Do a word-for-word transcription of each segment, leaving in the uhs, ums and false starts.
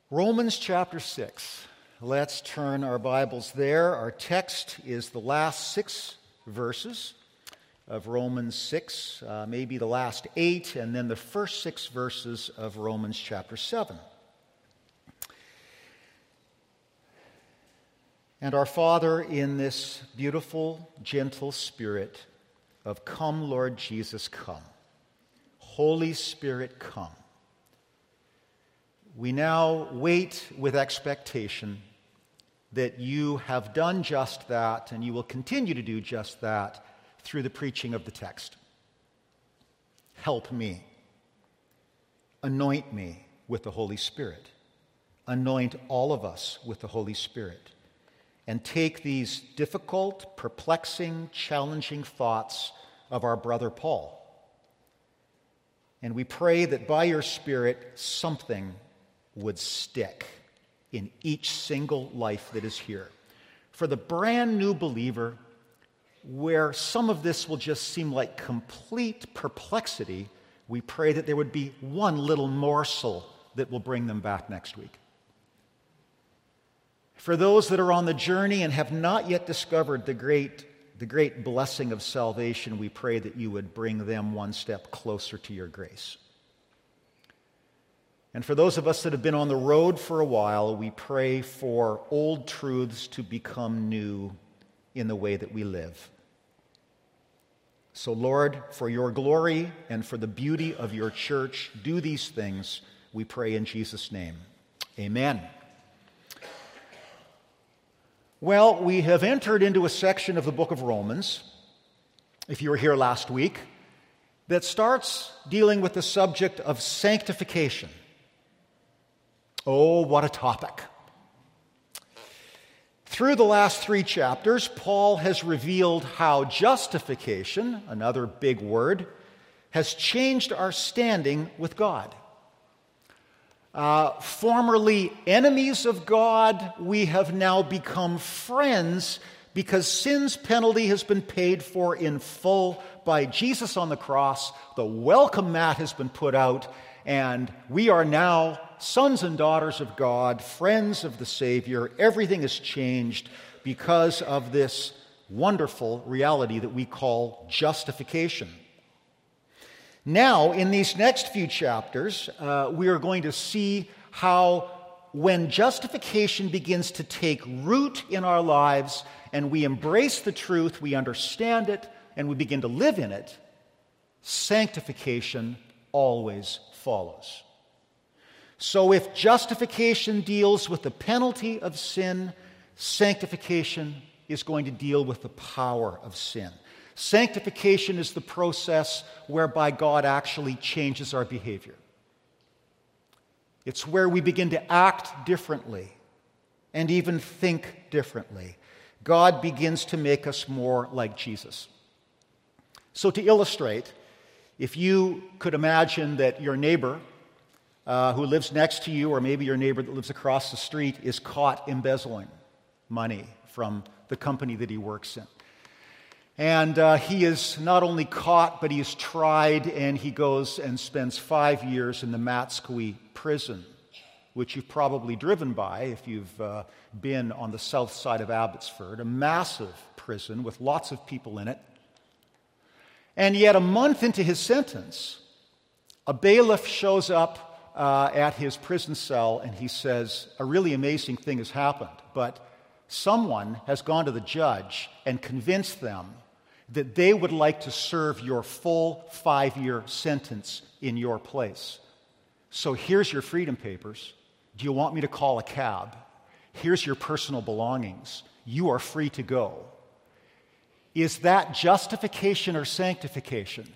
Romans chapter six. Let's turn our Bibles there. Our text is the last six verses of Romans six, uh, maybe the last eight, and then the first six verses of Romans chapter seven. And our Father, in this beautiful, gentle spirit of come, Lord Jesus, come. Holy Spirit, come. We now wait with expectation that you have done just that, and you will continue to do just that through the preaching of the text. Help me. Anoint me with the Holy Spirit. Anoint all of us with the Holy Spirit. And take these difficult, perplexing, challenging thoughts of our brother Paul. And we pray that by your Spirit, something would stick in each single life that is here. For the brand new believer, where some of this will just seem like complete perplexity, we pray that there would be one little morsel that will bring them back next week. For those that are on the journey and have not yet discovered the great, the great blessing of salvation, we pray that you would bring them one step closer to your grace. And for those of us that have been on the road for a while, we pray for old truths to become new in the way that we live. So, Lord, for your glory and for the beauty of your church, do these things, we pray in Jesus' name. Amen. Well, we have entered into a section of the book of Romans, if you were here last week, that starts dealing with the subject of sanctification. Oh, what a topic. Through the last three chapters, Paul has revealed how justification, another big word, has changed our standing with God. Uh, formerly enemies of God, we have now become friends because sin's penalty has been paid for in full by Jesus on the cross. The welcome mat has been put out, and we are now sons and daughters of God, friends of the Savior. Everything has changed because of this wonderful reality that we call justification. Now, in these next few chapters, uh, we are going to see how when justification begins to take root in our lives and we embrace the truth, we understand it, and we begin to live in it, sanctification always follows. So if justification deals with the penalty of sin, sanctification is going to deal with the power of sin. Sanctification is the process whereby God actually changes our behavior. It's where we begin to act differently and even think differently. God begins to make us more like Jesus. So to illustrate, if you could imagine that your neighbor uh, who lives next to you, or maybe your neighbor that lives across the street, is caught embezzling money from the company that he works in. And uh, he is not only caught, but he is tried, and he goes and spends five years in the Matsqui prison, which you've probably driven by if you've uh, been on the south side of Abbotsford, a massive prison with lots of people in it. And yet a month into his sentence, a bailiff shows up uh, at his prison cell, and he says, a really amazing thing has happened, but someone has gone to the judge and convinced them that they would like to serve your full five-year sentence in your place. So here's your freedom papers. Do you want me to call a cab? Here's your personal belongings. You are free to go. Is that justification or sanctification?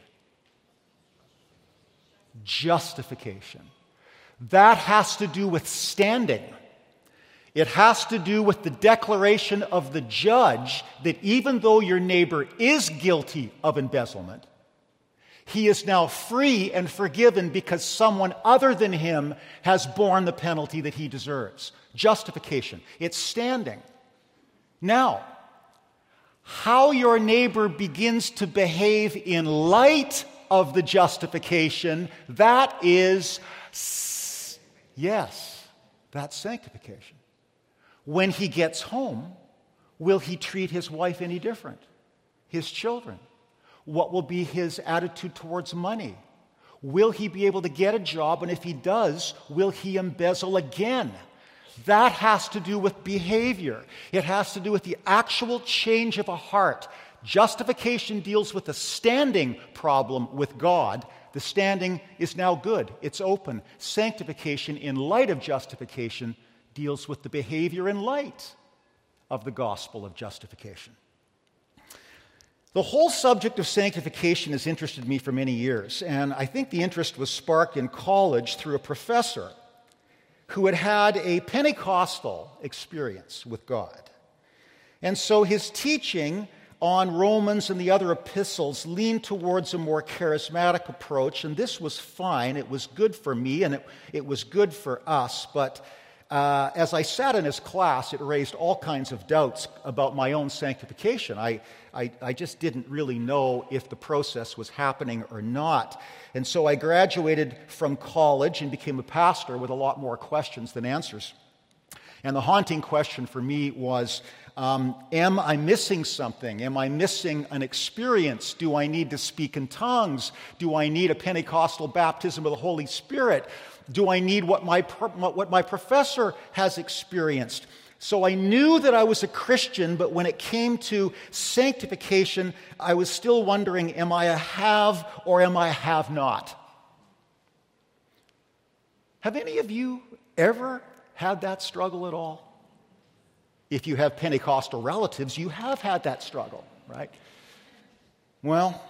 Justification. That has to do with standing. It has to do with the declaration of the judge that even though your neighbor is guilty of embezzlement, he is now free and forgiven because someone other than him has borne the penalty that he deserves. Justification. It's standing. Now, how your neighbor begins to behave in light of the justification, that is, yes, That's sanctification. When he gets home, will he treat his wife any different? His children? What will be his attitude towards money? Will he be able to get a job? And if he does, will he embezzle again? That has to do with behavior. It has to do with the actual change of a heart. Justification deals with the standing problem with God. The standing is now good. It's open. Sanctification, in light of justification, deals with the behavior in light of the gospel of justification. The whole subject of sanctification has interested me for many years, and I think the interest was sparked in college through a professor who had had a Pentecostal experience with God. And so his teaching on Romans and the other epistles leaned towards a more charismatic approach, and this was fine. It was good for me, and it, it was good for us, but uh, as I sat in his class, it raised all kinds of doubts about my own sanctification. I, I, I just didn't really know if the process was happening or not. And so I graduated from college and became a pastor with a lot more questions than answers. And the haunting question for me was, um, am I missing something? Am I missing an experience? Do I need to speak in tongues? Do I need a Pentecostal baptism of the Holy Spirit? Do I need what my, what my professor has experienced? So I knew that I was a Christian, but when it came to sanctification, I was still wondering, am I a have or am I a have not? Have any of you ever had that struggle at all? If you have Pentecostal relatives, you have had that struggle, right? Well,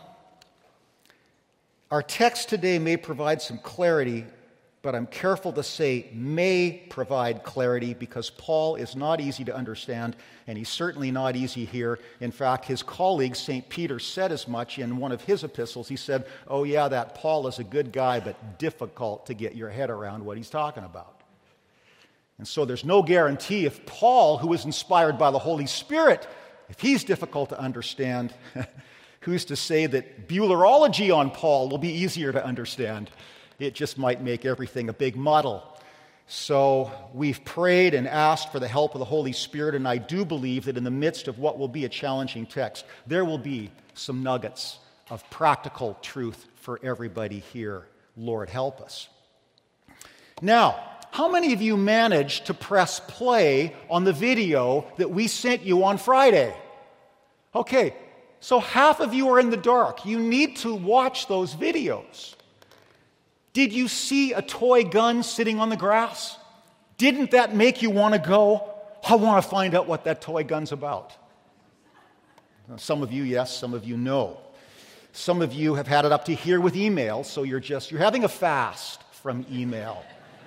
our text today may provide some clarity, but I'm careful to say may provide clarity because Paul is not easy to understand, and he's certainly not easy here. In fact, his colleague, Saint Peter, said as much in one of his epistles. He said, oh yeah, that Paul is a good guy, but difficult to get your head around what he's talking about. And so there's no guarantee if Paul, who is inspired by the Holy Spirit, if he's difficult to understand, who's to say that Beulerology on Paul will be easier to understand? It just might make everything a big muddle. So we've prayed and asked for the help of the Holy Spirit, and I do believe that in the midst of what will be a challenging text, there will be some nuggets of practical truth for everybody here. Lord, help us. Now, how many of you managed to press play on the video that we sent you on Friday? Okay, so half of you are in the dark. You need to watch those videos. Did you see a toy gun sitting on the grass? Didn't that make you want to go, I want to find out what that toy gun's about? Some of you, yes, some of you, no. Some of you have had it up to here with email, so you're just, you're having a fast from email.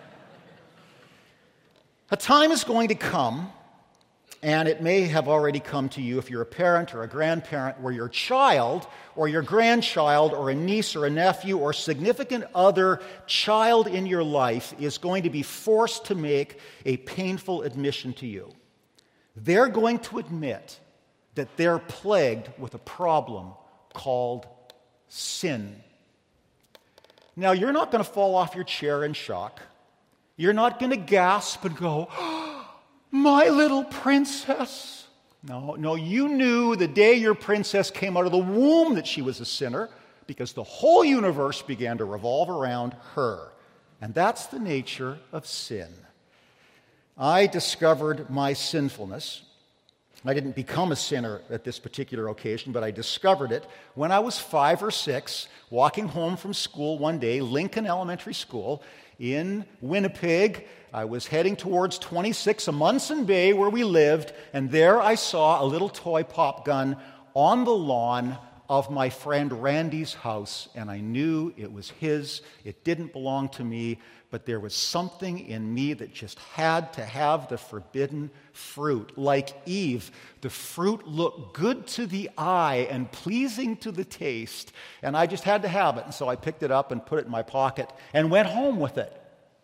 A time is going to come, and it may have already come to you if you're a parent or a grandparent, where your child or your grandchild or a niece or a nephew or significant other child in your life is going to be forced to make a painful admission to you. They're going to admit that they're plagued with a problem called sin. Now, you're not going to fall off your chair in shock. You're not going to gasp and go, oh, my little princess. No, no, you knew the day your princess came out of the womb that she was a sinner because the whole universe began to revolve around her. And that's the nature of sin. I discovered my sinfulness. I didn't become a sinner at this particular occasion, but I discovered it when I was five or six, walking home from school one day, Lincoln Elementary School in Winnipeg. I was heading towards twenty-six, a Munson Bay where we lived, and there I saw a little toy pop gun on the lawn of my friend Randy's house, and I knew it was his. It didn't belong to me, but there was something in me that just had to have the forbidden fruit. Like Eve, the fruit looked good to the eye and pleasing to the taste, and I just had to have it. And so I picked it up and put it in my pocket and went home with it.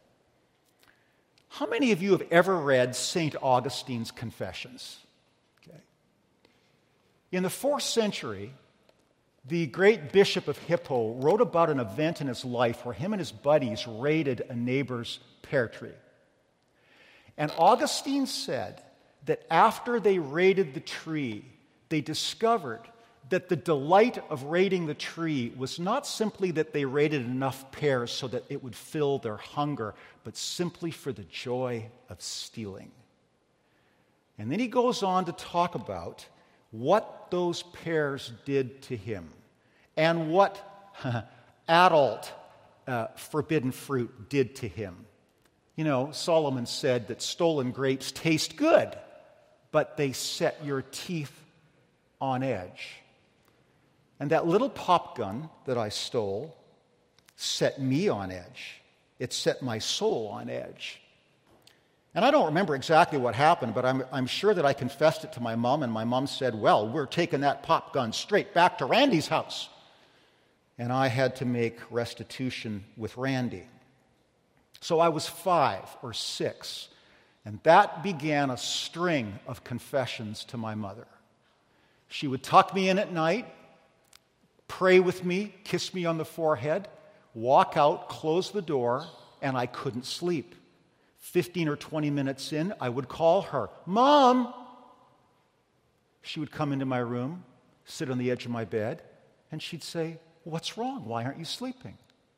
How many of you have ever read Saint Augustine's Confessions? Okay. In the fourth century, the great Bishop of Hippo wrote about an event in his life where him and his buddies raided a neighbor's pear tree. And Augustine said that after they raided the tree, they discovered that the delight of raiding the tree was not simply that they raided enough pears so that it would fill their hunger, but simply for the joy of stealing. And then he goes on to talk about what those pears did to him and what adult uh, forbidden fruit did to him. You know, Solomon said that stolen grapes taste good, but they set your teeth on edge. And that little pop gun that I stole set me on edge. It set my soul on edge. And I don't remember exactly what happened, but I'm, I'm sure that I confessed it to my mom, and my mom said, well, we're taking that pop gun straight back to Randy's house. And I had to make restitution with Randy. So I was five or six, and that began a string of confessions to my mother. She would tuck me in at night, pray with me, kiss me on the forehead, walk out, close the door, and I couldn't sleep. Fifteen or twenty minutes in, I would call her, Mom! She would come into my room, sit on the edge of my bed, and she'd say, what's wrong? Why aren't you sleeping?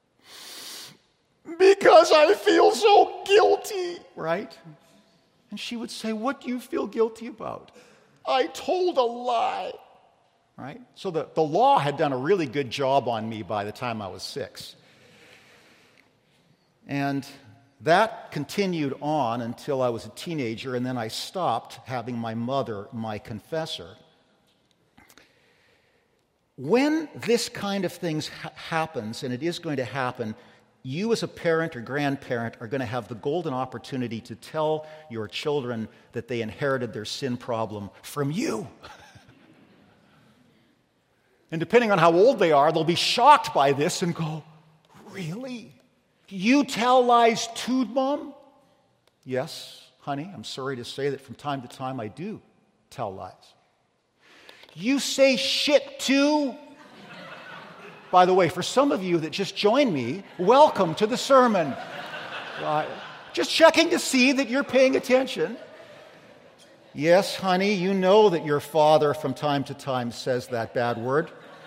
Because I feel so guilty, right? And she would say, what do you feel guilty about? I told a lie. Right? So the, the law had done a really good job on me by the time I was six. And that continued on until I was a teenager, and then I stopped having my mother my confessor. When this kind of thing ha- happens, and it is going to happen, you as a parent or grandparent are going to have the golden opportunity to tell your children that they inherited their sin problem from you. And depending on how old they are, they'll be shocked by this and go, really? You tell lies too, Mom? Yes, honey, I'm sorry to say that from time to time I do tell lies. You say shit too? By the way, for some of you that just joined me, welcome to the sermon. Uh, just checking to see that you're paying attention. Yes, honey, you know that your father from time to time says that bad word.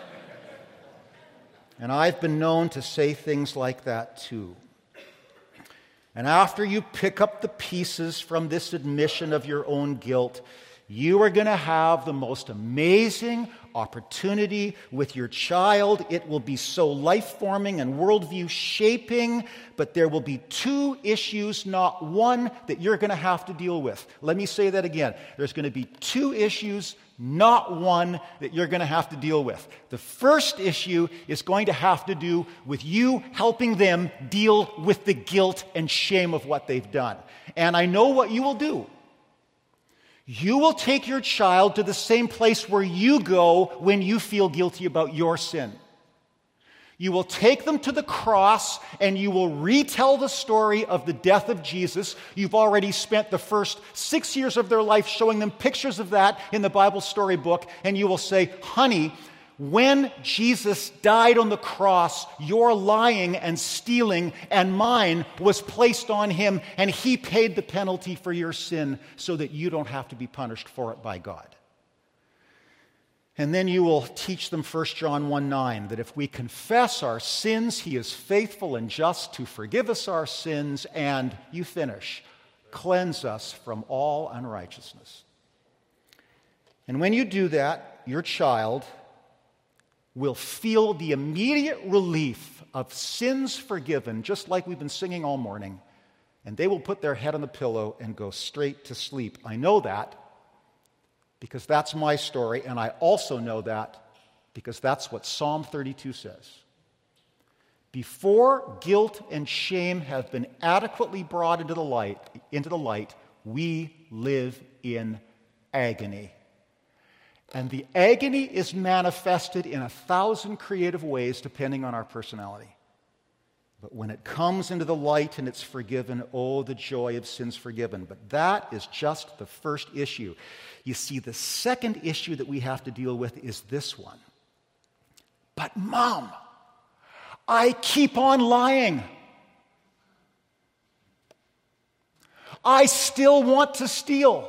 And I've been known to say things like that too. And after you pick up the pieces from this admission of your own guilt, you are going to have the most amazing opportunity with your child. It will be so life-forming and worldview-shaping, but there will be two issues, not one, that you're going to have to deal with. Let me say that again. There's going to be two issues, not one, that you're going to have to deal with. The first issue is going to have to do with you helping them deal with the guilt and shame of what they've done. And I know what you will do. You will take your child to the same place where you go when you feel guilty about your sin. You will take them to the cross and you will retell the story of the death of Jesus. You've already spent the first six years of their life showing them pictures of that in the Bible storybook, and you will say, honey, when Jesus died on the cross, your lying and stealing and mine was placed on him, and he paid the penalty for your sin so that you don't have to be punished for it by God. And then you will teach them First John one nine, that if we confess our sins, he is faithful and just to forgive us our sins, and, you finish, cleanse us from all unrighteousness. And when you do that, your child will feel the immediate relief of sins forgiven, just like we've been singing all morning, and they will put their head on the pillow and go straight to sleep. I know that because that's my story, and I also know that because that's what Psalm thirty-two says. Before guilt and shame have been adequately brought into the light, into the light, we live in agony. And the agony is manifested in a thousand creative ways depending on our personality. But when it comes into the light and it's forgiven, oh, the joy of sins forgiven. But that is just the first issue. You see, the second issue that we have to deal with is this one. But Mom, I keep on lying. I still want to steal.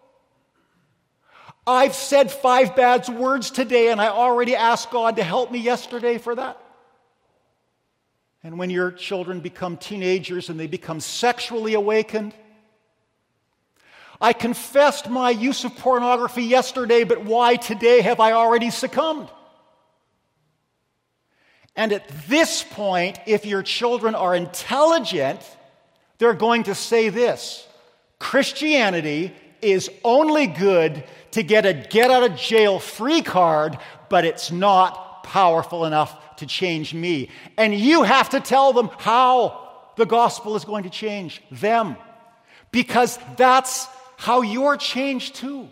I've said five bad words today, and I already asked God to help me yesterday for that. And when your children become teenagers and they become sexually awakened, I confessed my use of pornography yesterday, but why today have I already succumbed? And at this point, if your children are intelligent, they're going to say this: Christianity is only good to get a get-out-of-jail-free card, but it's not powerful enough to change me. And you have to tell them how the gospel is going to change them, because that's how you're changed too.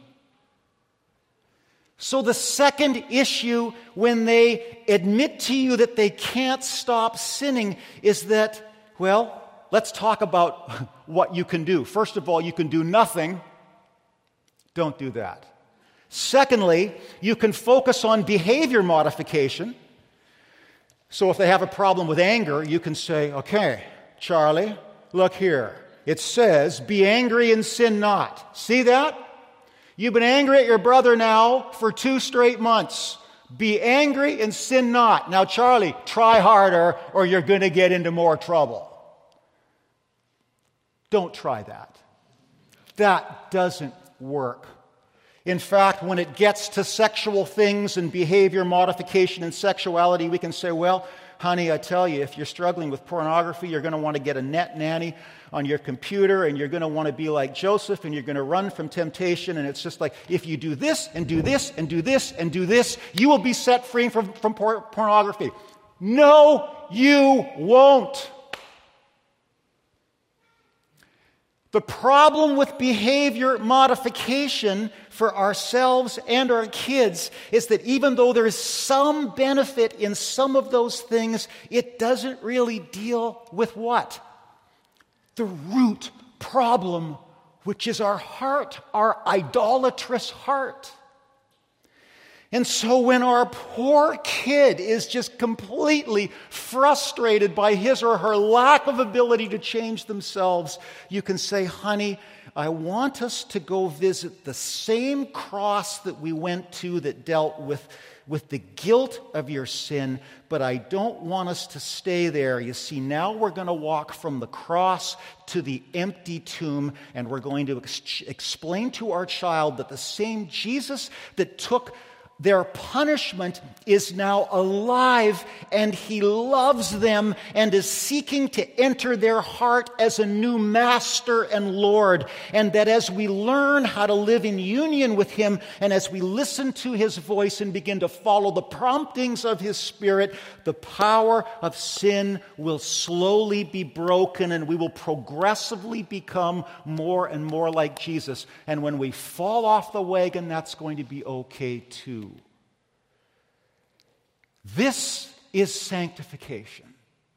So the second issue when they admit to you that they can't stop sinning is that, well, let's talk about what you can do. First of all, you can do nothing. Don't do that. Secondly, you can focus on behavior modification. So if they have a problem with anger, you can say, okay, Charlie, look here. It says, be angry and sin not. See that? You've been angry at your brother now for two straight months. Be angry and sin not. Now, Charlie, try harder or you're going to get into more trouble. Don't try that. That doesn't work. In fact, when it gets to sexual things and behavior modification and sexuality, we can say, well, honey, I tell you, if you're struggling with pornography, you're going to want to get a net nanny on your computer, and you're going to want to be like Joseph, and you're going to run from temptation. And it's just like, if you do this, and do this, and do this, and do this, you will be set free from, from por- pornography. No, you won't. The problem with behavior modification for ourselves and our kids is that even though there is some benefit in some of those things, it doesn't really deal with what? The root problem, which is our heart, our idolatrous heart. And so when our poor kid is just completely frustrated by his or her lack of ability to change themselves, you can say, honey, I want us to go visit the same cross that we went to that dealt with, with the guilt of your sin, but I don't want us to stay there. You see, now we're going to walk from the cross to the empty tomb, and we're going to ex- explain to our child that the same Jesus that took their punishment is now alive, and he loves them and is seeking to enter their heart as a new master and Lord. And that as we learn how to live in union with him, and as we listen to his voice and begin to follow the promptings of his Spirit, the power of sin will slowly be broken, and we will progressively become more and more like Jesus. And when we fall off the wagon, that's going to be okay too. This is sanctification.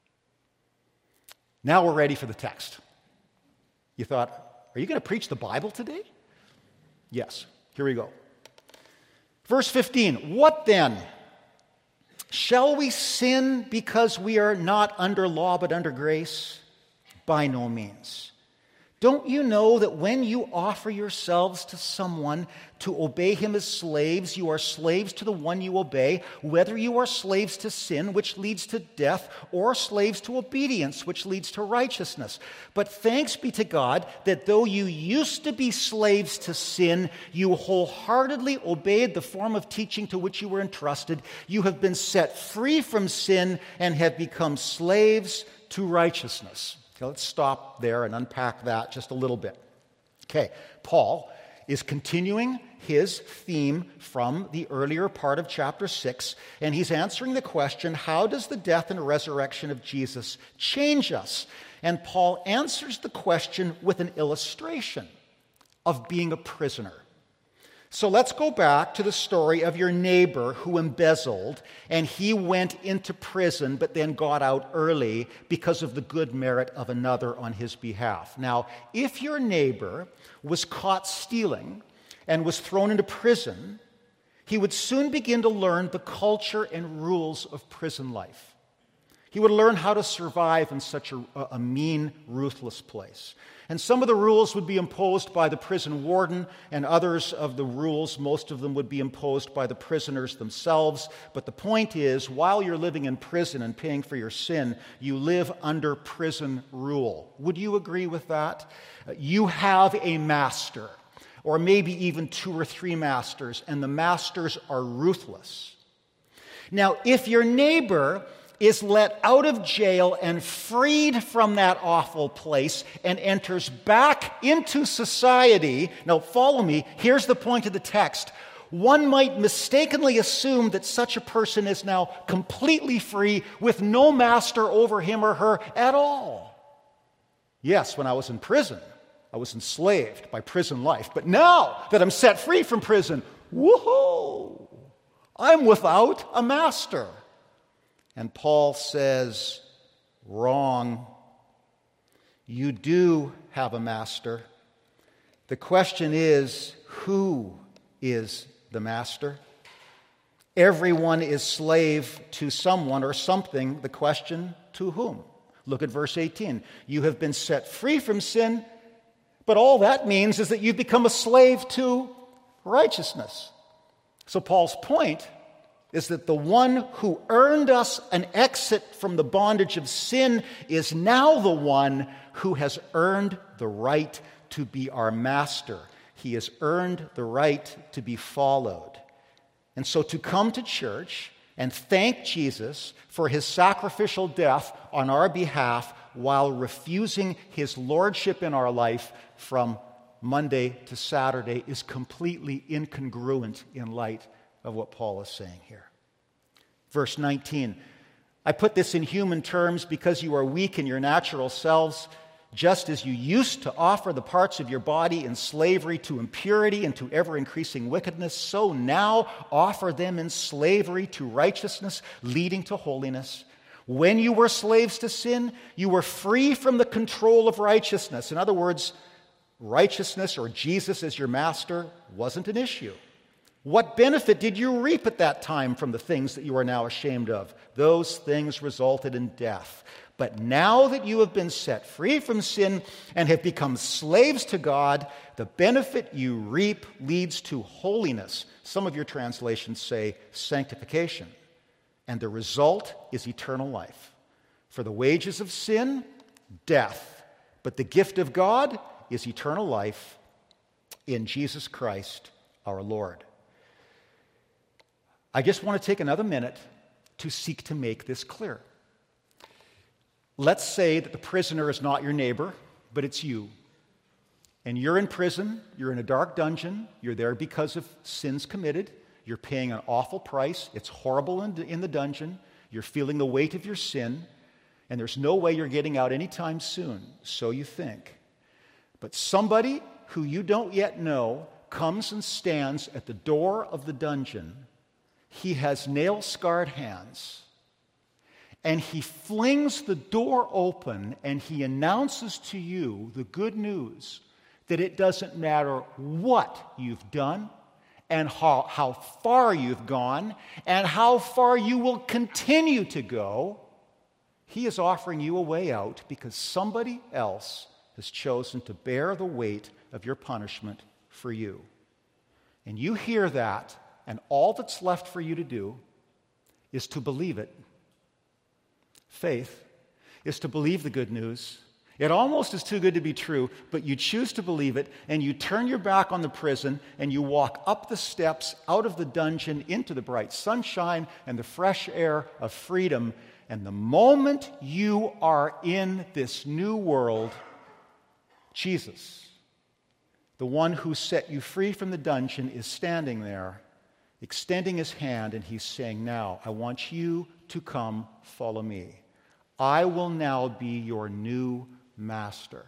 Now we're ready for the text. You thought, are you going to preach the Bible today? Yes. Here we go. Verse fifteen, what then? Shall we sin because we are not under law but under grace? By no means. Don't you know that when you offer yourselves to someone to obey him as slaves, you are slaves to the one you obey, whether you are slaves to sin, which leads to death, or slaves to obedience, which leads to righteousness? But thanks be to God that though you used to be slaves to sin, you wholeheartedly obeyed the form of teaching to which you were entrusted. You have been set free from sin and have become slaves to righteousness. Okay, let's stop there and unpack that just a little bit. Okay, Paul is continuing his theme from the earlier part of chapter six, and he's answering the question, how does the death and resurrection of Jesus change us? And Paul answers the question with an illustration of being a prisoner. So let's go back to the story of your neighbor who embezzled, and he went into prison but then got out early because of the good merit of another on his behalf. Now, if your neighbor was caught stealing and was thrown into prison, he would soon begin to learn the culture and rules of prison life. He would learn how to survive in such a, a mean, ruthless place. And some of the rules would be imposed by the prison warden, and others of the rules, most of them would be imposed by the prisoners themselves. But the point is, while you're living in prison and paying for your sin, you live under prison rule. Would you agree with that? You have a master, or maybe even two or three masters, and the masters are ruthless. Now, if your neighbor is let out of jail and freed from that awful place and enters back into society. Now, follow me. Here's the point of the text. One might mistakenly assume that such a person is now completely free with no master over him or her at all. Yes, when I was in prison, I was enslaved by prison life. But now that I'm set free from prison, woohoo! I'm without a master. And Paul says, wrong. You do have a master. The question is, who is the master? Everyone is slave to someone or something. The question, to whom? Look at verse eighteen. You have been set free from sin, but all that means is that you've become a slave to righteousness. So Paul's point is that the one who earned us an exit from the bondage of sin is now the one who has earned the right to be our master. He has earned the right to be followed. And so to come to church and thank Jesus for his sacrificial death on our behalf while refusing his lordship in our life from Monday to Saturday is completely incongruent in light of what Paul is saying here. Verse nineteen, I put this in human terms because you are weak in your natural selves, just as you used to offer the parts of your body in slavery to impurity and to ever-increasing wickedness, so now offer them in slavery to righteousness, leading to holiness. When you were slaves to sin, you were free from the control of righteousness. In other words, righteousness or Jesus as your master wasn't an issue. What benefit did you reap at that time from the things that you are now ashamed of? Those things resulted in death. But now that you have been set free from sin and have become slaves to God, the benefit you reap leads to holiness. Some of your translations say sanctification. And the result is eternal life. For the wages of sin, death. But the gift of God is eternal life in Jesus Christ our Lord. I just want to take another minute to seek to make this clear. Let's say that the prisoner is not your neighbor, but it's you. And you're in prison, you're in a dark dungeon, you're there because of sins committed, you're paying an awful price, it's horrible in, in the dungeon, you're feeling the weight of your sin, and there's no way you're getting out anytime soon, so you think. But somebody who you don't yet know comes and stands at the door of the dungeon. He has nail-scarred hands, and he flings the door open, and he announces to you the good news that it doesn't matter what you've done and how, how far you've gone and how far you will continue to go. He is offering you a way out because somebody else has chosen to bear the weight of your punishment for you. And you hear that, and all that's left for you to do is to believe it. Faith is to believe the good news. It almost is too good to be true, but you choose to believe it, and you turn your back on the prison, and you walk up the steps, out of the dungeon, into the bright sunshine and the fresh air of freedom. And the moment you are in this new world, Jesus, the one who set you free from the dungeon, is standing there, extending his hand, and he's saying, now, I want you to come follow me. I will now be your new master.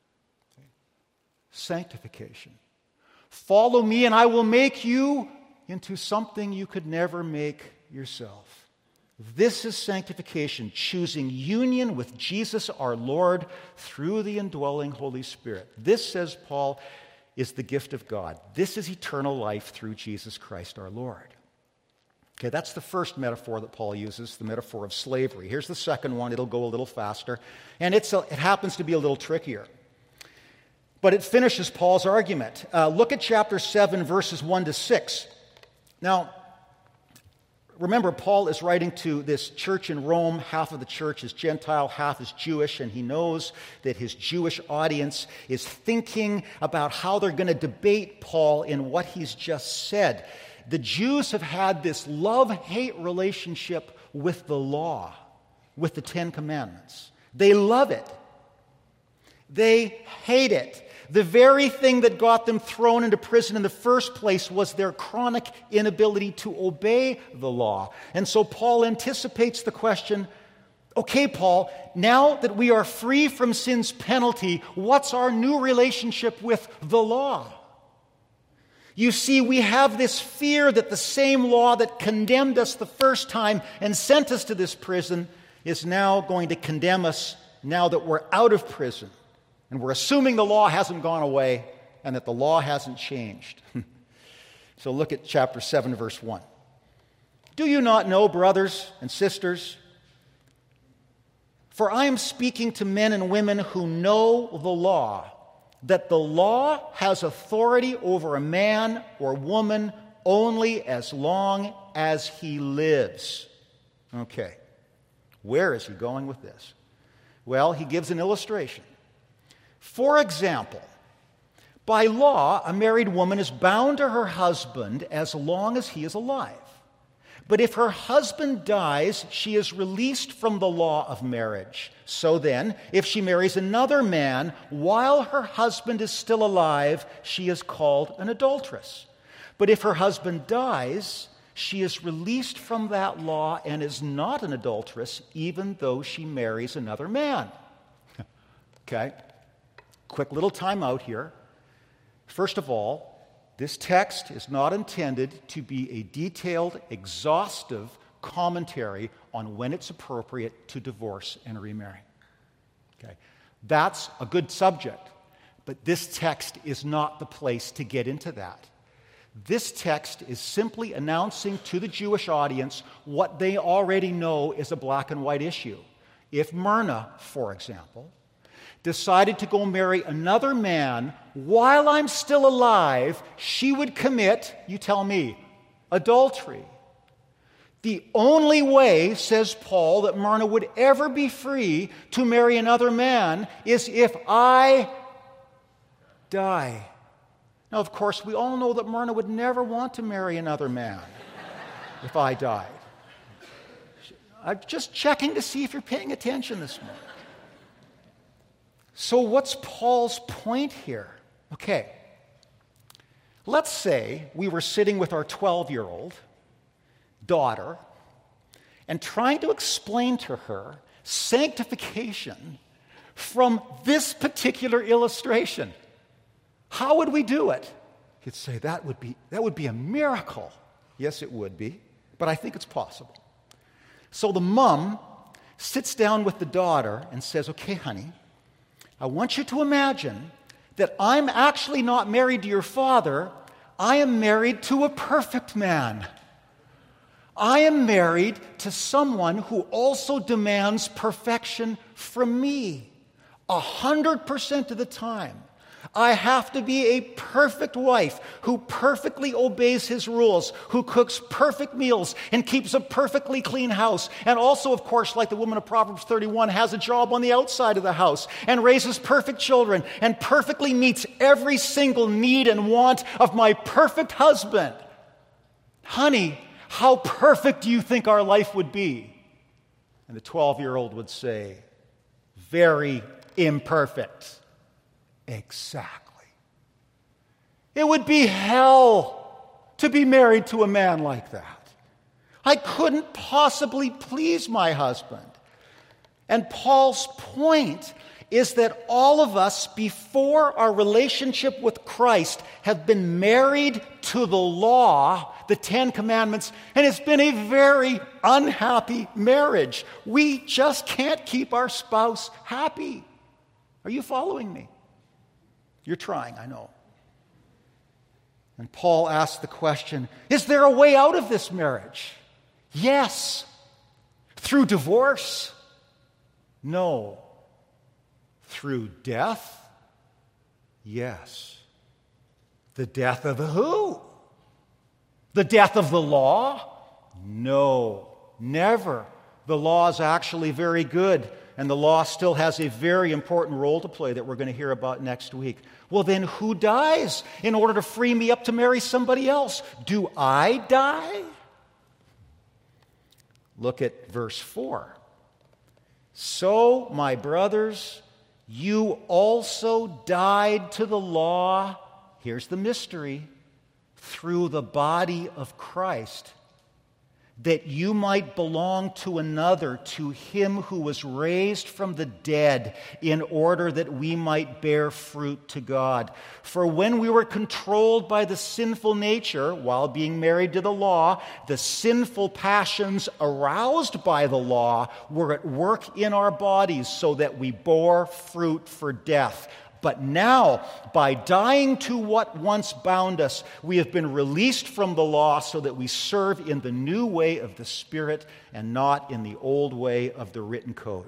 Sanctification. Follow me, and I will make you into something you could never make yourself. This is sanctification, choosing union with Jesus our Lord through the indwelling Holy Spirit. This, says Paul, is the gift of God. This is eternal life through Jesus Christ our Lord. Okay, that's the first metaphor that Paul uses, the metaphor of slavery. Here's the second one. It'll go a little faster. And it's a, it happens to be a little trickier. But it finishes Paul's argument. Uh, look at chapter seven, verses one to six. Now, remember, Paul is writing to this church in Rome. Half of the church is Gentile, half is Jewish, and he knows that his Jewish audience is thinking about how they're going to debate Paul in what he's just said. The Jews have had this love-hate relationship with the law, with the Ten Commandments. They love it. They hate it. The very thing that got them thrown into prison in the first place was their chronic inability to obey the law. And so Paul anticipates the question, okay, Paul, now that we are free from sin's penalty, what's our new relationship with the law? You see, we have this fear that the same law that condemned us the first time and sent us to this prison is now going to condemn us now that we're out of prison. And we're assuming the law hasn't gone away and that the law hasn't changed. So look at chapter seven, verse one. Do you not know, brothers and sisters? For I am speaking to men and women who know the law, that the law has authority over a man or woman only as long as he lives. Okay, where is he going with this? Well, he gives an illustration. For example, by law, a married woman is bound to her husband as long as he is alive. But if her husband dies, she is released from the law of marriage. So then, if she marries another man while her husband is still alive, she is called an adulteress. But if her husband dies, she is released from that law and is not an adulteress, even though she marries another man. Okay, quick little time out here. First of all, this text is not intended to be a detailed, exhaustive commentary on when it's appropriate to divorce and remarry. Okay, that's a good subject, but this text is not the place to get into that. This text is simply announcing to the Jewish audience what they already know is a black and white issue. If Myrna, for example, decided to go marry another man while I'm still alive, she would commit, you tell me, adultery. The only way, says Paul, that Myrna would ever be free to marry another man is if I die. Now, of course, we all know that Myrna would never want to marry another man if I died. I'm just checking to see if you're paying attention this morning. So what's Paul's point here? Okay, let's say we were sitting with our twelve-year-old daughter and trying to explain to her sanctification from this particular illustration. How would we do it? You'd say, that would be, that would be a miracle. Yes, it would be, but I think it's possible. So the mom sits down with the daughter and says, okay, honey, I want you to imagine that I'm actually not married to your father. I am married to a perfect man. I am married to someone who also demands perfection from me. A hundred percent of the time, I have to be a perfect wife who perfectly obeys his rules, who cooks perfect meals and keeps a perfectly clean house, and also, of course, like the woman of Proverbs thirty-one, has a job on the outside of the house and raises perfect children and perfectly meets every single need and want of my perfect husband. Honey, how perfect do you think our life would be? And the twelve-year-old would say, very imperfect. Exactly. It would be hell to be married to a man like that. I couldn't possibly please my husband. And Paul's point is that all of us, before our relationship with Christ, have been married to the law, the Ten Commandments, and it's been a very unhappy marriage. We just can't keep our spouse happy. Are you following me? You're trying, I know. And Paul asks the question, is there a way out of this marriage? Yes. Through divorce? No. Through death? Yes. The death of who? The death of the law? No, never. The law is actually very good, and the law still has a very important role to play that we're going to hear about next week. Well, then who dies in order to free me up to marry somebody else? Do I die? Look at verse four. So, my brothers, you also died to the law, here's the mystery, through the body of Christ, that you might belong to another, to him who was raised from the dead, in order that we might bear fruit to God. For when we were controlled by the sinful nature, while being married to the law, the sinful passions aroused by the law were at work in our bodies, so that we bore fruit for death. But now, by dying to what once bound us, we have been released from the law so that we serve in the new way of the Spirit and not in the old way of the written code.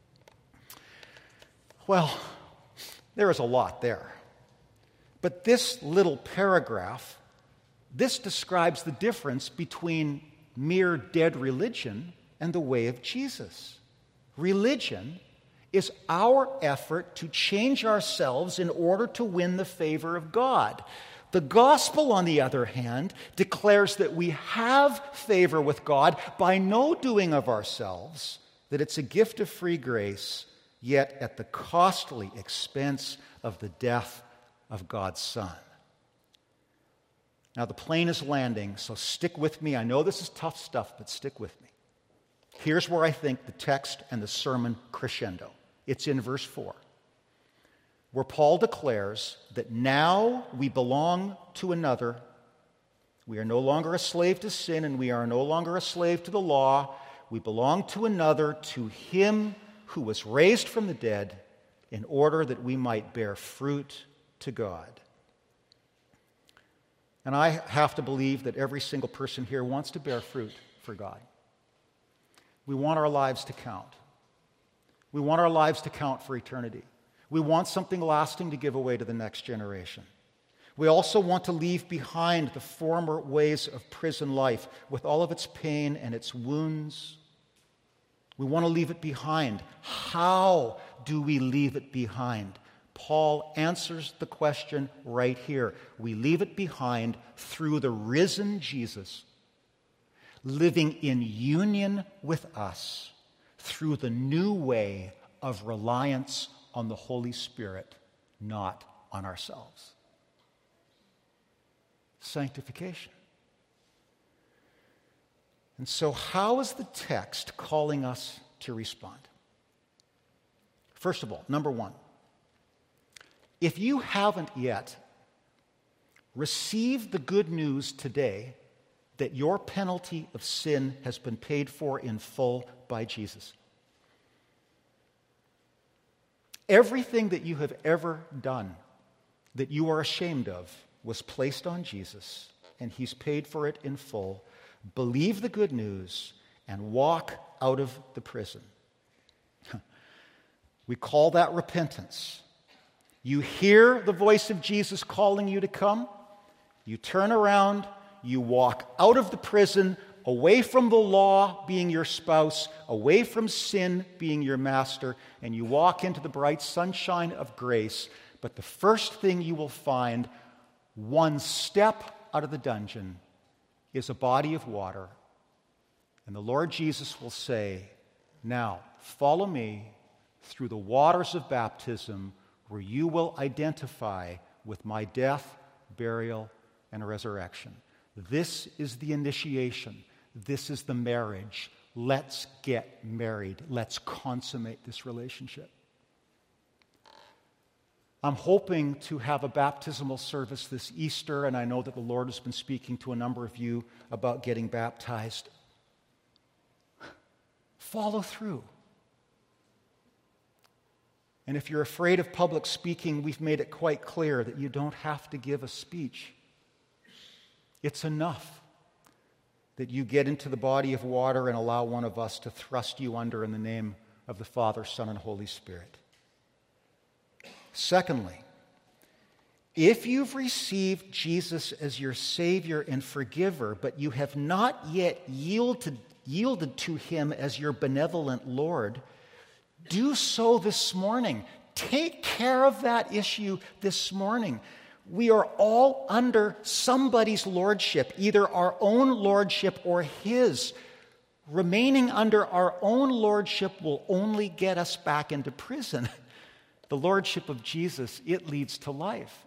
Well, there is a lot there. But this little paragraph, this describes the difference between mere dead religion and the way of Jesus. Religion is our effort to change ourselves in order to win the favor of God. The gospel, on the other hand, declares that we have favor with God by no doing of ourselves, that it's a gift of free grace, yet at the costly expense of the death of God's Son. Now, the plane is landing, so stick with me. I know this is tough stuff, but stick with me. Here's where I think the text and the sermon crescendo. It's in verse four, where Paul declares that now we belong to another. We are no longer a slave to sin, and we are no longer a slave to the law. We belong to another, to him who was raised from the dead, in order that we might bear fruit to God. And I have to believe that every single person here wants to bear fruit for God. We want our lives to count. We want our lives to count for eternity. We want something lasting to give away to the next generation. We also want to leave behind the former ways of prison life with all of its pain and its wounds. We want to leave it behind. How do we leave it behind? Paul answers the question right here. We leave it behind through the risen Jesus, living in union with us through the new way of reliance on the Holy Spirit, not on ourselves. Sanctification. And so, how is the text calling us to respond? First of all, number one, if you haven't yet received the good news today that your penalty of sin has been paid for in full by Jesus. Everything that you have ever done that you are ashamed of was placed on Jesus, and he's paid for it in full. Believe the good news and walk out of the prison. We call that repentance. You hear the voice of Jesus calling you to come, you turn around, you walk out of the prison, away from the law being your spouse, away from sin being your master, and you walk into the bright sunshine of grace. But the first thing you will find, one step out of the dungeon, is a body of water. And the Lord Jesus will say, now, follow me through the waters of baptism, where you will identify with my death, burial, and resurrection. This is the initiation. This is the marriage. Let's get married. Let's consummate this relationship. I'm hoping to have a baptismal service this Easter, and I know that the Lord has been speaking to a number of you about getting baptized. Follow through. And if you're afraid of public speaking, we've made it quite clear that you don't have to give a speech. It's enough that you get into the body of water and allow one of us to thrust you under in the name of the Father, Son, and Holy Spirit. Secondly, if you've received Jesus as your Savior and forgiver, but you have not yet yielded, yielded to Him as your benevolent Lord, do so this morning. Take care of that issue this morning. We are all under somebody's lordship, either our own lordship or His. Remaining under our own lordship will only get us back into prison. The lordship of Jesus, it leads to life.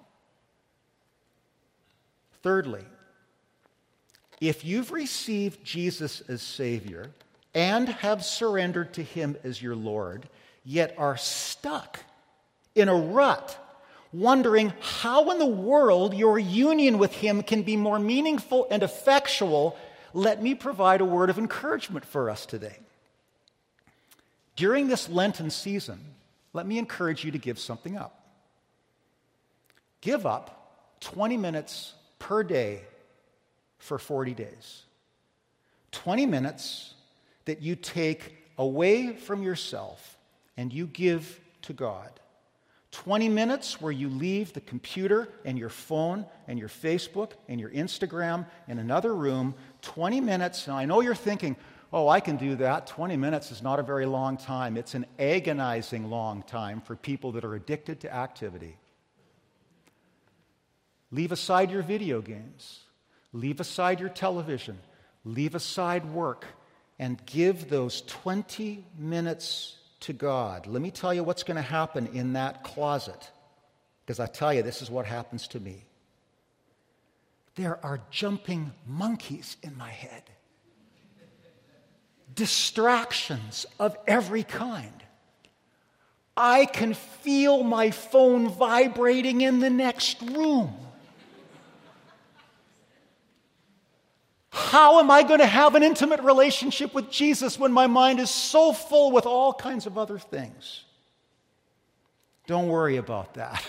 Thirdly, if you've received Jesus as Savior and have surrendered to Him as your Lord, yet are stuck in a rut, wondering how in the world your union with Him can be more meaningful and effectual, let me provide a word of encouragement for us today. During this Lenten season, let me encourage you to give something up. Give up twenty minutes per day for forty days. twenty minutes that you take away from yourself and you give to God. twenty minutes where you leave the computer and your phone and your Facebook and your Instagram in another room. twenty minutes, and I know you're thinking, oh, I can do that. twenty minutes is not a very long time. It's an agonizing long time for people that are addicted to activity. Leave aside your video games. Leave aside your television. Leave aside work and give those twenty minutes to God. Let me tell you what's going to happen in that closet, because I tell you, this is what happens to me. There are jumping monkeys in my head. Distractions of every kind. I can feel my phone vibrating in the next room. How am I going to have an intimate relationship with Jesus when my mind is so full with all kinds of other things? Don't worry about that.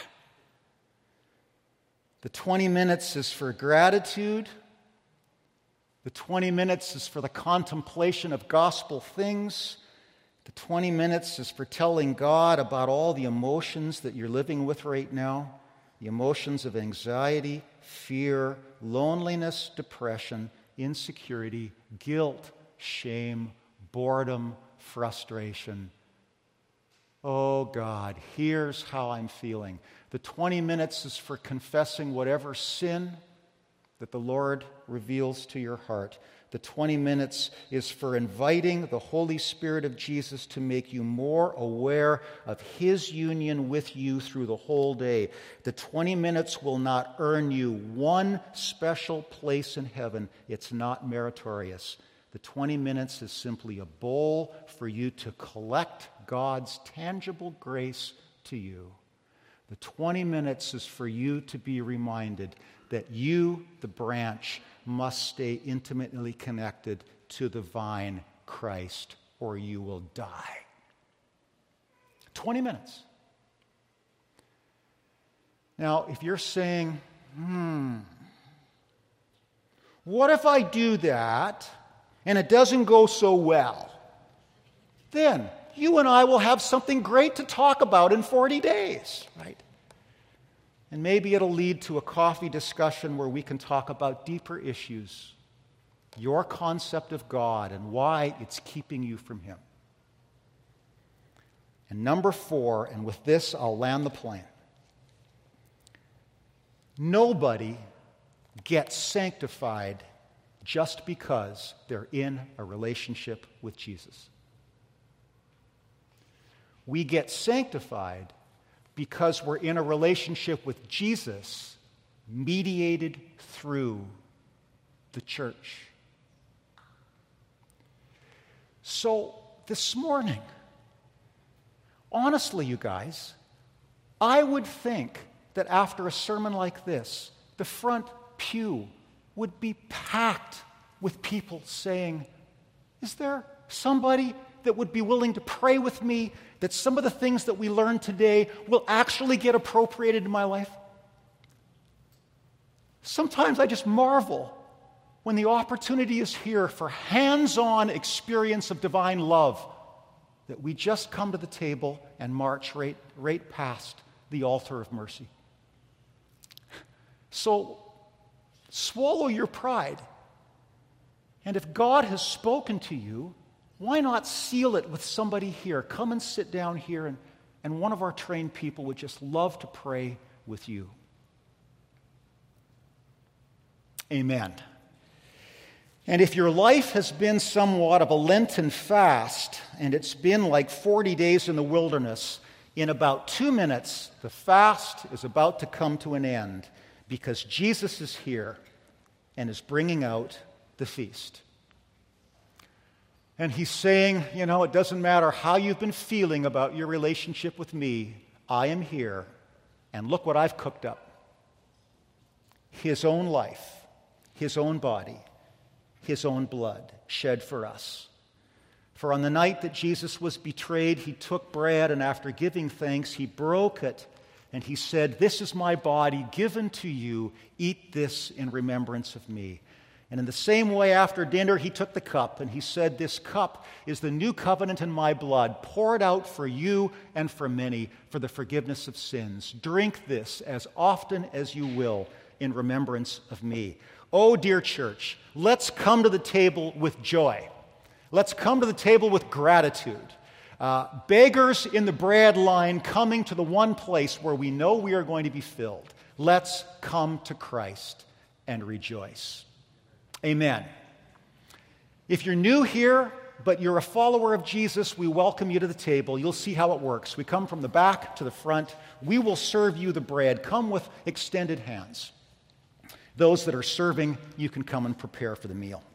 The twenty minutes is for gratitude. The twenty minutes is for the contemplation of gospel things. The twenty minutes is for telling God about all the emotions that you're living with right now. The emotions of anxiety, fear, loneliness, depression, insecurity, guilt, shame, boredom, frustration. Oh God, here's how I'm feeling. The twenty minutes is for confessing whatever sin that the Lord reveals to your heart. The twenty minutes is for inviting the Holy Spirit of Jesus to make you more aware of His union with you through the whole day. The twenty minutes will not earn you one special place in heaven. It's not meritorious. The twenty minutes is simply a bowl for you to collect God's tangible grace to you. The twenty minutes is for you to be reminded that you, the branch, must stay intimately connected to the vine, Christ, or you will die. twenty minutes. Now, if you're saying, hmm, what if I do that and it doesn't go so well? Then you and I will have something great to talk about in forty days, right? And maybe it'll lead to a coffee discussion where we can talk about deeper issues, your concept of God and why it's keeping you from Him. And number four, and with this I'll land the plane. Nobody gets sanctified just because they're in a relationship with Jesus. We get sanctified because we're in a relationship with Jesus, mediated through the church. So this morning, honestly, you guys, I would think that after a sermon like this, the front pew would be packed with people saying, is there somebody that would be willing to pray with me that some of the things that we learned today will actually get appropriated in my life? Sometimes I just marvel when the opportunity is here for hands-on experience of divine love, that we just come to the table and march right, right past the altar of mercy. So swallow your pride. And if God has spoken to you, why not seal it with somebody here? Come and sit down here, and, and one of our trained people would just love to pray with you. Amen. And if your life has been somewhat of a Lenten fast, and it's been like forty days in the wilderness, in about two minutes, the fast is about to come to an end, because Jesus is here and is bringing out the feast. And he's saying, you know, it doesn't matter how you've been feeling about your relationship with me, I am here, and look what I've cooked up. His own life, his own body, his own blood shed for us. For on the night that Jesus was betrayed, he took bread, and after giving thanks, he broke it, and he said, "This is my body given to you. Eat this in remembrance of me." And in the same way, after dinner, he took the cup, and he said, "This cup is the new covenant in my blood, poured out for you and for many for the forgiveness of sins. Drink this as often as you will in remembrance of me." Oh, dear church, let's come to the table with joy. Let's come to the table with gratitude. Uh, beggars in the bread line coming to the one place where we know we are going to be filled. Let's come to Christ and rejoice. Amen. If you're new here, but you're a follower of Jesus, we welcome you to the table. You'll see how it works. We come from the back to the front. We will serve you the bread. Come with extended hands. Those that are serving, you can come and prepare for the meal.